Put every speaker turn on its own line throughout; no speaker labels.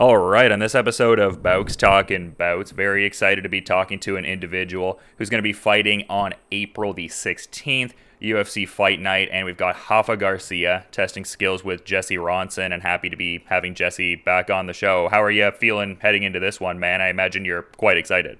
All right, on this episode of Bouts Talking Bouts, very excited to be talking to an individual who's going to be fighting on April the 16th, UFC Fight Night, and we've got Rafa Garcia testing skills with Jesse Ronson, and happy to be having Jesse back on the show. How are you feeling heading into this one, man? I imagine you're quite excited.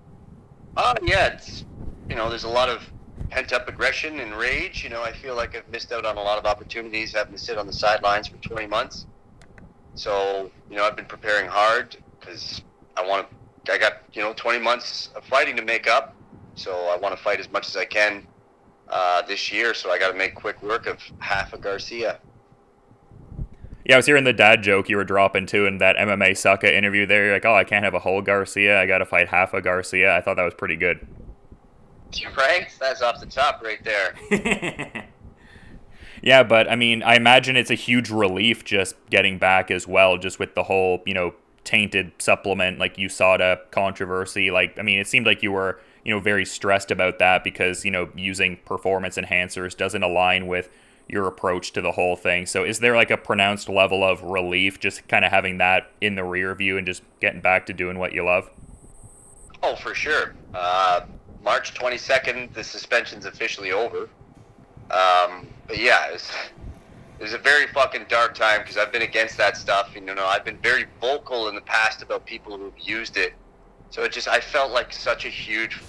Yeah, there's a lot of pent up aggression and rage. I feel like I've missed out on a lot of opportunities having to sit on the sidelines for 20 months. So, I've been preparing hard because I got, 20 months of fighting to make up. So I want to fight as much as I can this year. So I got to make quick work of Rafa Garcia.
Yeah, I was hearing the dad joke you were dropping too in that MMA Sucka interview there. You're like, oh, I can't have a whole Garcia. I got to fight Rafa Garcia. I thought that was pretty good.
Right? That's off the top right there.
Yeah, but I mean, I imagine it's a huge relief just getting back as well, just with the whole, tainted supplement like USADA controversy. Like, I mean, it seemed like you were, very stressed about that because, using performance enhancers doesn't align with your approach to the whole thing. So is there like a pronounced level of relief just kind of having that in the rear view and just getting back to doing what you love?
Oh, for sure. March 22nd, the suspension's officially over. But yeah, it was a very fucking dark time because I've been against that stuff. I've been very vocal in the past about people who've used it. So I felt like such a huge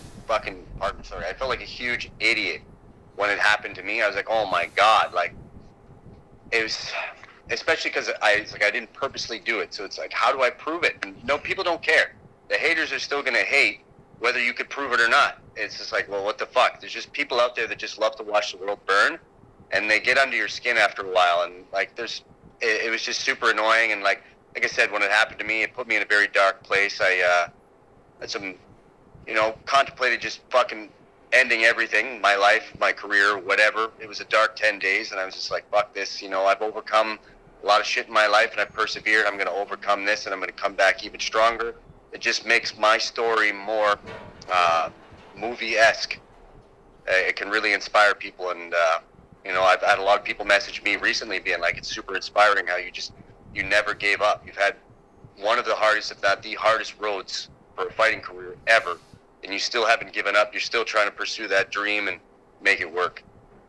I felt like a huge idiot when it happened to me. I was like, oh my God, like it was, especially because I didn't purposely do it. So it's like, how do I prove it? And people don't care. The haters are still going to hate whether you could prove it or not. It's just like, well, what the fuck? There's just people out there that just love to watch the world burn, and they get under your skin after a while. And like, it was just super annoying. And like I said, when it happened to me, it put me in a very dark place. I had some, contemplated just fucking ending everything, my life, my career, whatever. It was a dark 10 days, and I was just like, fuck this. I've overcome a lot of shit in my life, and I've persevered. I'm going to overcome this, and I'm going to come back even stronger. It just makes my story more movie-esque. It can really inspire people, and I've had a lot of people message me recently being like, it's super inspiring how you never gave up. You've had one of the hardest, if not the hardest roads for a fighting career ever, and you still haven't given up. You're still trying to pursue that dream and make it work.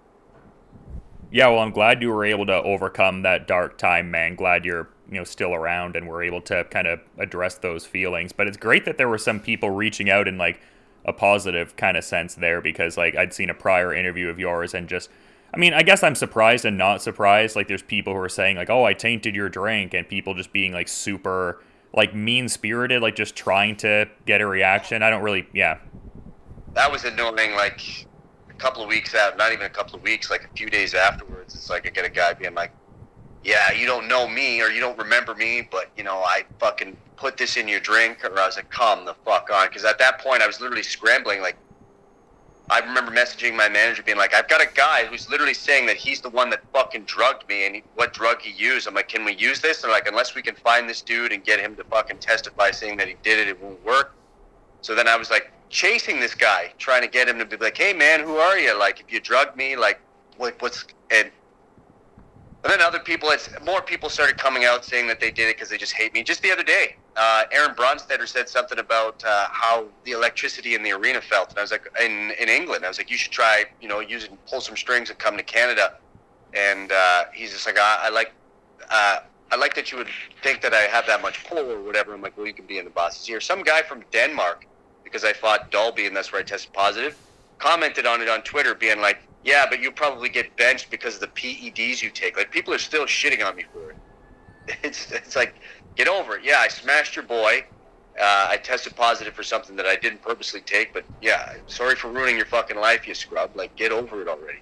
Yeah, well, I'm glad you were able to overcome that dark time, man. Glad you're, still around and were able to kind of address those feelings. But it's great that there were some people reaching out in like a positive kind of sense there, because like I'd seen a prior interview of yours and just, I mean, I guess I'm surprised and not surprised. Like there's people who are saying like, oh, I tainted your drink, and people just being like super like mean-spirited, like just trying to get a reaction. I don't really, yeah.
That was annoying. Like a couple of weeks out, not even a couple of weeks, like a few days afterwards, it's like I get a guy being like, yeah, you don't know me or you don't remember me, but, I fucking put this in your drink. Or I was like, come the fuck on. Because at that point, I was literally scrambling. Like, I remember messaging my manager being like, I've got a guy who's literally saying that he's the one that fucking drugged me and what drug he used. I'm like, can we use this? They're like, unless we can find this dude and get him to fucking testify saying that he did it, it won't work. So then I was like chasing this guy, trying to get him to be like, hey man, who are you? Like, if you drugged me, like, what's, and then more people started coming out saying that they did it because they just hate me. Just the other day, Aaron Bronstetter said something about how the electricity in the arena felt. And I was like, in England, I was like, you should try, pull some strings and come to Canada. And he's just like, I like that you would think that I have that much pull or whatever. I'm like, well, you can be in the boss's ear. Some guy from Denmark, because I fought Dolby and that's where I tested positive, commented on it on Twitter being like, yeah, but you probably get benched because of the PEDs you take. Like, people are still shitting on me for it. It's like, get over it. Yeah, I smashed your boy. I tested positive for something that I didn't purposely take, but yeah, sorry for ruining your fucking life, you scrub. Like, get over it already.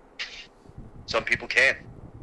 Some people can't.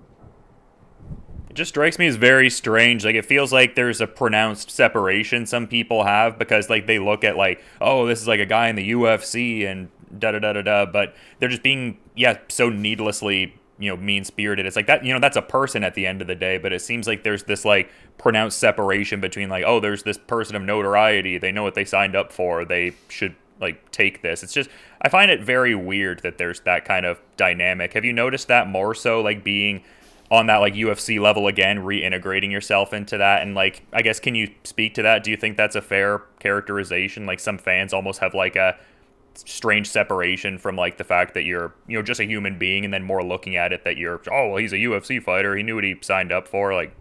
It just strikes me as very strange. Like, it feels like there's a pronounced separation some people have because, like, they look at, like, oh, this is like a guy in the UFC and da-da-da-da-da, but they're just being, so needlessly, mean-spirited. It's like that, that's a person at the end of the day, but it seems like there's this, like, pronounced separation between, like, oh, there's this person of notoriety. They know what they signed up for. They should, like, take this. It's just, I find it very weird that there's that kind of dynamic. Have you noticed that more so, like, being on that like UFC level again, reintegrating yourself into that, and like I guess can you speak to that? Do you think that's a fair characterization? Like some fans almost have like a strange separation from like the fact that you're just a human being, and then more looking at it that you're, oh well, he's a UFC fighter, he knew what he signed up for. Like,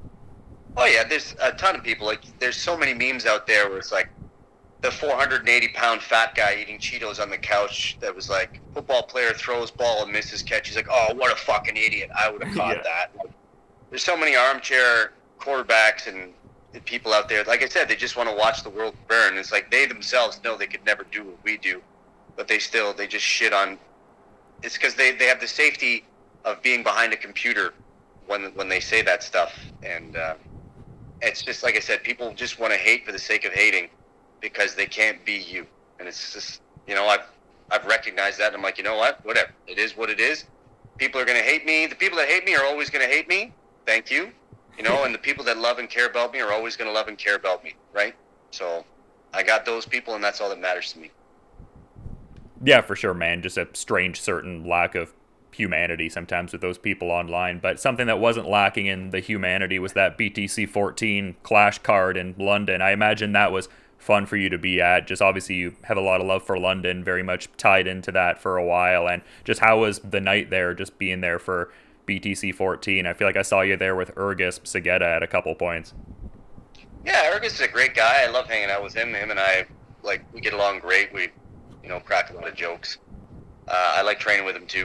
oh yeah, there's a ton of people. Like there's so many memes out there where it's like the 480-pound fat guy eating Cheetos on the couch that was like, football player throws ball and misses catch. He's like, oh, what a fucking idiot. I would have caught
Yeah.
that. Like, there's so many armchair quarterbacks and people out there. Like I said, they just want to watch the world burn. It's like they themselves know they could never do what we do, but they just shit on. It's because they have the safety of being behind a computer when they say that stuff. And it's just, like I said, people just want to hate for the sake of hating, because they can't be you. And it's just, I've recognized that, and I'm like, you know what? Whatever. It is what it is. People are going to hate me. The people that hate me are always going to hate me. Thank you. And the people that love and care about me are always going to love and care about me, right? So I got those people, and that's all that matters to me.
yeah, for sure, man. Just a strange certain lack of humanity sometimes with those people online. But something that wasn't lacking in the humanity was that BTC 14 Clash card in London. I imagine that was fun for you to be at. Just obviously you have a lot of love for London, very much tied into that for a while. And just how was the night there, just being there for BTC 14? I feel like I saw you there with Urgis Segeta at a couple points.
Yeah, Ergus is a great guy. I love hanging out with him. Him and I, like, we get along great. We, crack a lot of jokes. I like training with him too.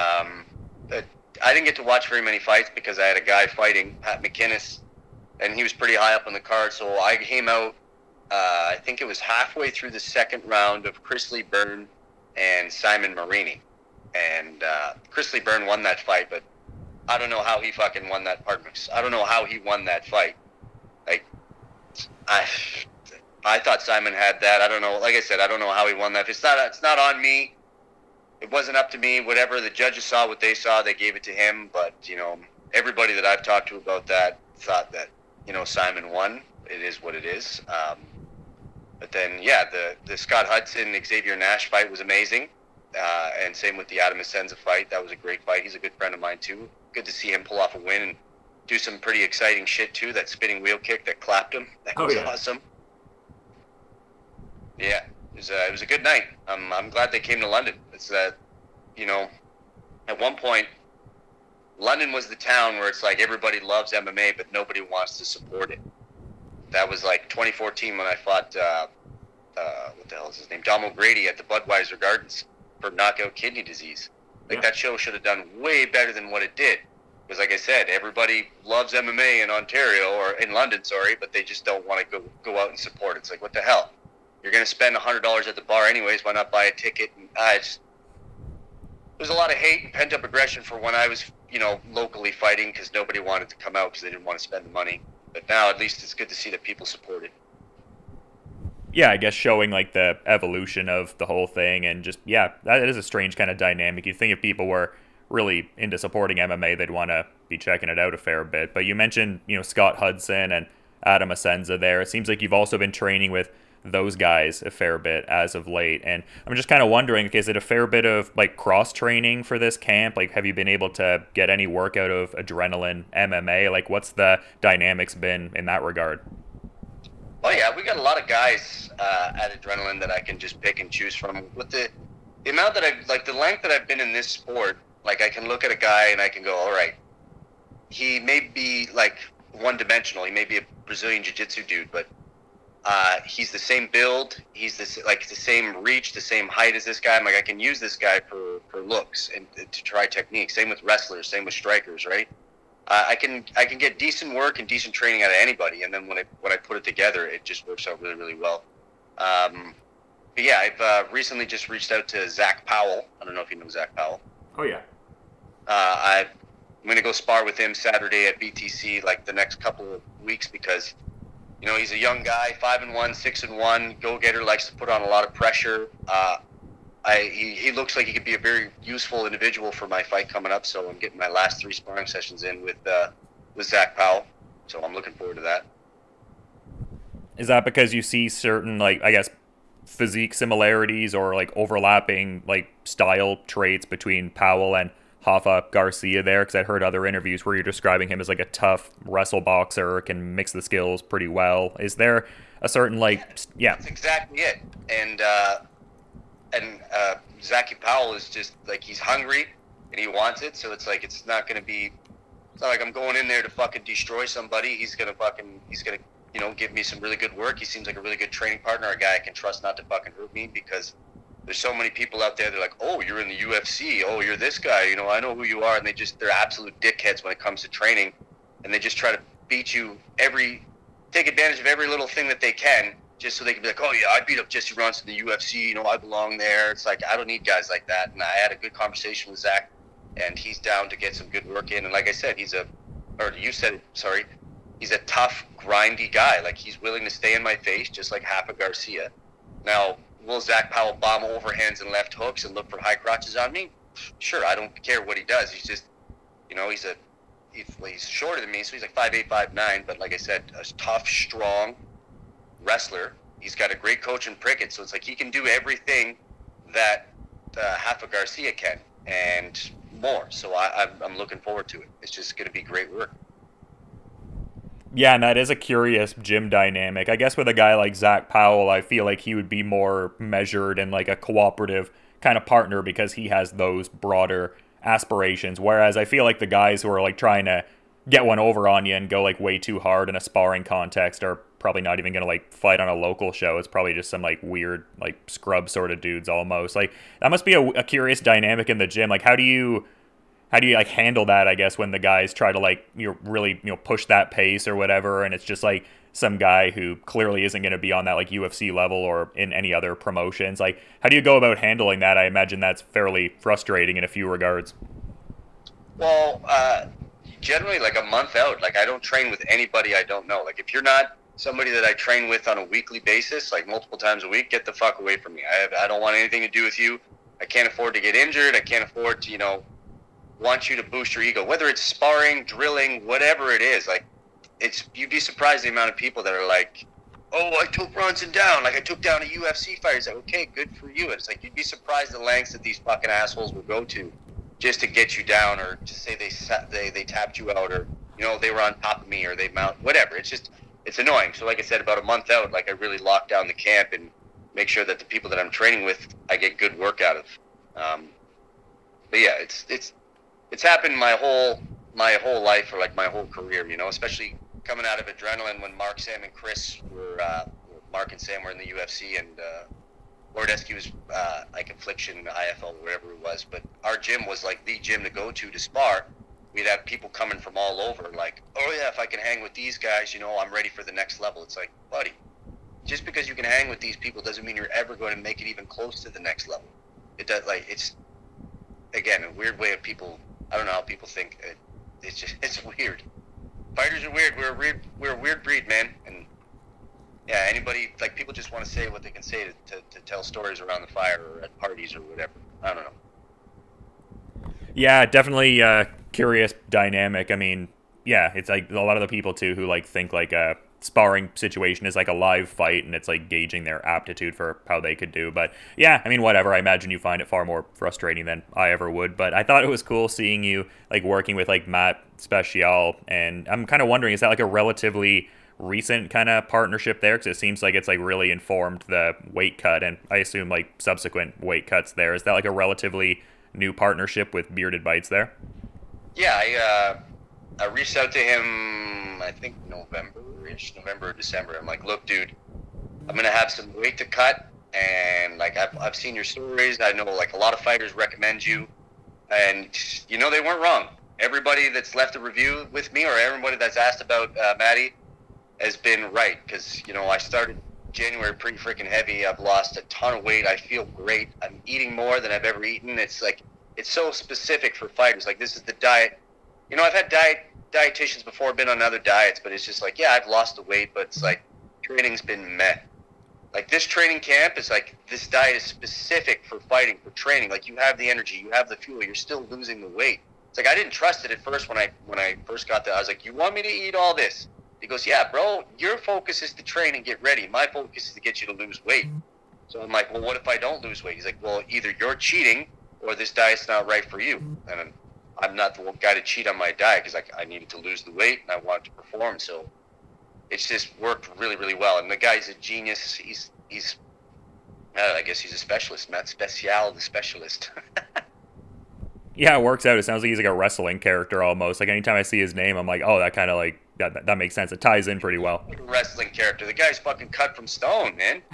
But I didn't get to watch very many fights because I had a guy fighting, Pat McInnes, and he was pretty high up on the card. So I came out, I think it was halfway through the second round of Chris Lee Byrne and Simon Marini. And Chris Lee Byrne won that fight, but I don't know how he fucking won that part. I don't know how he won that fight. Like, I thought Simon had that. I don't know. Like I said, I don't know how he won that. It's not on me. It wasn't up to me. Whatever the judges saw, what they saw, they gave it to him. But everybody that I've talked to about that thought that Simon won. It is what it is. But then, yeah, the Scott Hudson Xavier Nash fight was amazing, and same with the Adam Asenza fight. That was a great fight. He's a good friend of mine too. Good to see him pull off a win and do some pretty exciting shit too. That spinning wheel kick that clapped him. That was awesome. Yeah, it was a good night. I'm glad they came to London. It's at one point, London was the town where it's like everybody loves MMA, but nobody wants to support it. That was like 2014 when I fought, what the hell is his name? Dom O'Grady at the Budweiser Gardens for knockout kidney disease. That show should have done way better than what it did. Because like I said, everybody loves MMA in Ontario, or in London, sorry, but they just don't want to go out and support it. It's like, what the hell? You're going to spend $100 at the bar anyways. Why not buy a ticket? And there's a lot of hate and pent-up aggression for when I was, locally fighting, because nobody wanted to come out because they didn't want to spend the money. But now at least it's good to see that people support it.
Yeah, I guess showing like the evolution of the whole thing, and just, yeah, that is a strange kind of dynamic. You'd think if people were really into supporting MMA, they'd want to be checking it out a fair bit. But you mentioned, Scott Hudson and Adam Asenza there. It seems like you've also been training with those guys a fair bit as of late. And I'm just kind of wondering, is it a fair bit of like cross training for this camp? Like, have you been able to get any work out of Adrenaline MMA? Like, what's the dynamics been in that regard?
Oh yeah, we got a lot of guys at Adrenaline that I can just pick and choose from. With the amount that the length that I've been in this sport, like I can look at a guy and I can go, all right, he may be like one-dimensional. He may be a Brazilian Jiu-Jitsu dude, but he's the same build. He's the same reach, the same height as this guy. I'm like, I can use this guy for looks and to try techniques. Same with wrestlers, same with strikers, right? I can get decent work and decent training out of anybody, and then when I put it together, it just works out really, really well. But yeah, I've recently just reached out to Zach Powell. I don't know if you know Zach Powell.
Oh yeah.
I'm going to go spar with him Saturday at BTC, like the next couple of weeks, because he's a young guy, 5-1, 6-1, go-getter, likes to put on a lot of pressure. He looks like he could be a very useful individual for my fight coming up, so I'm getting my last 3 sparring sessions in with Zach Powell, so I'm looking forward to that.
Is that because you see certain, like, I guess, physique similarities or like overlapping like style traits between Powell and Rafa Garcia there? Because I heard other interviews where you're describing him as like a tough wrestle boxer, can mix the skills pretty well. Is there a certain yeah?
That's exactly it. And Zachy Powell is just like, he's hungry and he wants it. So it's like, it's not like I'm going in there to fucking destroy somebody. He's gonna give me some really good work. He seems like a really good training partner, a guy I can trust not to fucking hurt me, because there's so many people out there. They're like, oh, you're in the UFC. Oh, you're this guy. I know who you are. And they're absolute dickheads when it comes to training. And they just try to beat you take advantage of every little thing that they can, just so they can be like, oh yeah, I beat up Jesse Ronson in the UFC. I belong there. It's like, I don't need guys like that. And I had a good conversation with Zach, and he's down to get some good work in. And like I said, he's a tough, grindy guy. Like, he's willing to stay in my face, just like Rafa Garcia. Now, will Zach Powell bomb overhands and left hooks and look for high crotches on me? Sure, I don't care what he does. He's just, he's shorter than me, so he's like 5'8", 5'9", but like I said, a tough, strong wrestler. He's got a great coach in Prickett, so it's like he can do everything that Rafa Garcia can, and more. So I'm looking forward to it. It's just going to be great work.
Yeah, and that is a curious gym dynamic. I guess with a guy like Zach Powell, I feel like he would be more measured and like a cooperative kind of partner because he has those broader aspirations. Whereas I feel like the guys who are like trying to get one over on you and go like way too hard in a sparring context are probably not even going to like fight on a local show. It's probably just some like weird like scrub sort of dudes almost. Like, that must be a curious dynamic in the gym. Like, how do you like handle that, I guess, when the guys try to like really push that pace or whatever, and it's just like some guy who clearly isn't going to be on that like UFC level or in any other promotions? Like, how do you go about handling that? I imagine that's fairly frustrating in a few regards.
Well, generally like a month out, like I don't train with anybody I don't know. Like, if you're not somebody that I train with on a weekly basis, like multiple times a week, get the fuck away from me. I don't want anything to do with you. I can't afford to get injured. I can't afford to, want you to boost your ego, whether it's sparring, drilling, whatever it is. Like, you'd be surprised the amount of people that are like, oh, I took Ronson down, like I took down a UFC fighter. It's like, okay, good for you. And it's like, you'd be surprised the lengths that these fucking assholes will go to just to get you down, or to say they tapped you out, or they were on top of me, or they mount whatever. It's annoying. So like I said, about a month out, like I really lock down the camp and make sure that the people that I'm training with, I get good work out of. But yeah, it's happened my whole life, or like my whole career, especially coming out of Adrenaline when Mark, Sam, and Chris were Mark and Sam were in the UFC, and Lordesky was like Affliction, IFL, wherever it was. But our gym was like the gym to go to spar. We'd have people coming from all over, like, oh yeah, if I can hang with these guys, I'm ready for the next level. It's like, buddy, just because you can hang with these people doesn't mean you're ever going to make it even close to the next level. It does, like, it's, again, a weird way of people. I don't know how people think. It's weird. Fighters are weird. We're a weird breed, man. And yeah, anybody, like, people just want to say what they can say to tell stories around the fire or at parties or whatever. I don't know.
Yeah, definitely curious dynamic. I mean, yeah, it's like a lot of the people too who like think like a sparring situation is like a live fight, and it's like gauging their aptitude for how they could do. But yeah, I mean, whatever. I imagine you find it far more frustrating than I ever would. But I thought it was cool seeing you like working with like Matt Special, and I'm kind of wondering, is that like a relatively recent kind of partnership there? Because it seems like it's like really informed the weight cut, and I assume like subsequent weight cuts there. Is that like a relatively new partnership with Bearded Bites there?
Yeah, I reached out to him, I think November or December. I'm like, look, dude, I'm going to have some weight to cut, and like I've seen your stories. I know like a lot of fighters recommend you, and they weren't wrong. Everybody that's left a review with me, or everybody that's asked about Maddie, has been right, because I started January pretty freaking heavy. I've lost a ton of weight. I feel great. I'm eating more than I've ever eaten. It's like, it's so specific for fighters. Like, this is the diet. I've had dietitians before, been on other diets, but it's just like, yeah, I've lost the weight, but it's like, training's been meh. Like, this training camp is like, this diet is specific for fighting, for training. Like, you have the energy, you have the fuel, you're still losing the weight. It's like, I didn't trust it at first when I first got there. I was like, you want me to eat all this? He goes, yeah, bro, your focus is to train and get ready. My focus is to get you to lose weight. So I'm like, well, what if I don't lose weight? He's like, well, either you're cheating or this diet's not right for you. And I'm not the guy to cheat on my diet because I needed to lose the weight and I wanted to perform. So it's just worked really, really well. And the guy's a genius. He's I guess he's a specialist. Matt Special, the specialist.
Yeah, it works out. It sounds like he's like a wrestling character almost. Like anytime I see his name, I'm like, oh, that kind of like that makes sense. It ties in pretty well.
Like a wrestling character. The guy's fucking cut from stone, man.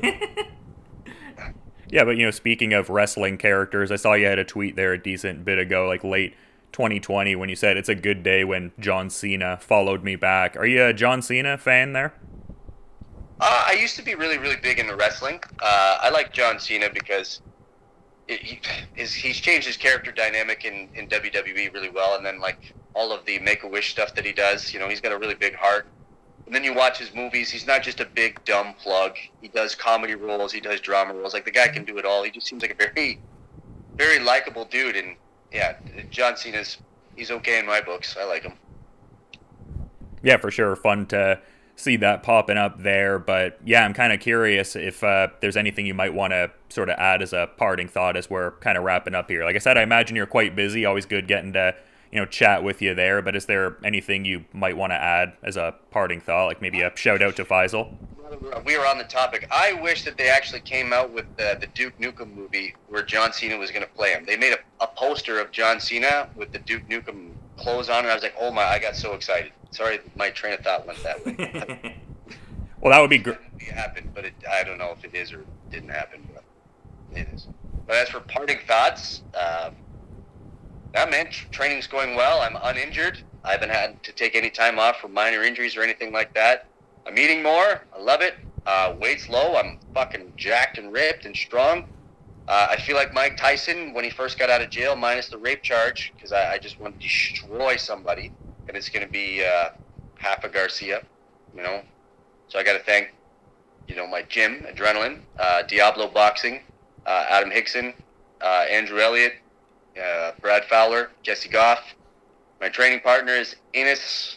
Yeah, but speaking of wrestling characters, I saw you had a tweet there a decent bit ago, like late 2020, when you said it's a good day when John Cena followed me back. Are you a John Cena fan there?
I used to be really, really big into wrestling. I like John Cena because he's changed his character dynamic in WWE really well, and then like all of the Make-A-Wish stuff that he does, he's got a really big heart. And then you watch his movies, he's not just a big dumb plug. He does comedy roles, he does drama roles. Like the guy can do it all. He just seems like a very, very likable dude. And yeah, John he's okay in my books. I like him.
Yeah, for sure. Fun to see that popping up there. But yeah, I'm kind of curious if there's anything you might want to sort of add as a parting thought as we're kind of wrapping up here. Like I said, I imagine you're quite busy. Always good getting to chat with you there. But is there anything you might want to add as a parting thought? Like maybe a shout out to Faisal?
We were on the topic. I wish that they actually came out with the Duke Nukem movie where John Cena was going to play him. They made a poster of John Cena with the Duke Nukem clothes on, and I was like, oh my, I got so excited. Sorry, my train of thought went that way.
Well, that would be great.
It happened, but I don't know if it is or didn't happen, but it is. But as for parting thoughts, yeah, man, training's going well. I'm uninjured. I haven't had to take any time off for minor injuries or anything like that. I'm eating more. I love it. Weight's low. I'm fucking jacked and ripped and strong. I feel like Mike Tyson when he first got out of jail, minus the rape charge, because I just want to destroy somebody, and it's going to be Rafa Garcia, So I got to thank, my gym, Adrenaline, Diablo Boxing, Adam Hickson, Andrew Elliott, Brad Fowler, Jesse Goff. My training partner is Ennis,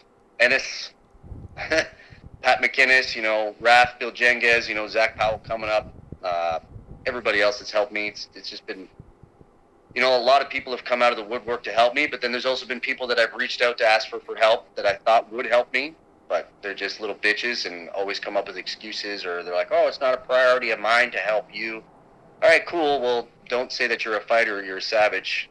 Pat McInnes, Raph, Bill Jenges, Zach Powell coming up. Everybody else that's helped me. It's just been, a lot of people have come out of the woodwork to help me, but then there's also been people that I've reached out to ask for help that I thought would help me, but they're just little bitches and always come up with excuses, or they're like, oh, it's not a priority of mine to help you. All right, cool. Well, don't say that you're a fighter or you're a savage,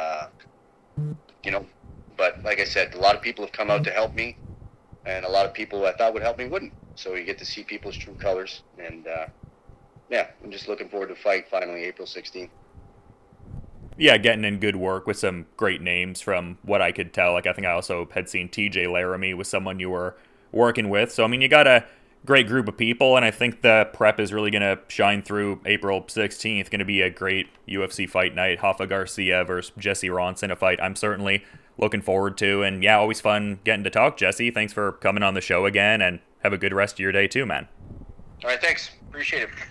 But like I said, a lot of people have come out to help me, and a lot of people who I thought would help me wouldn't. So you get to see people's true colors, and yeah, I'm just looking forward to fight finally April 16th.
Yeah, getting in good work with some great names from what I could tell. Like I think I also had seen TJ Laramie was someone you were working with. So I mean, you got a great group of people, and I think the prep is really going to shine through April 16th. Going to be a great UFC fight night. Rafa Garcia versus Jesse Ronson, a fight I'm certainly looking forward to. And yeah, always fun getting to talk, Jesse. Thanks for coming on the show again, and have a good rest of your day too, man.
All right, thanks. Appreciate it.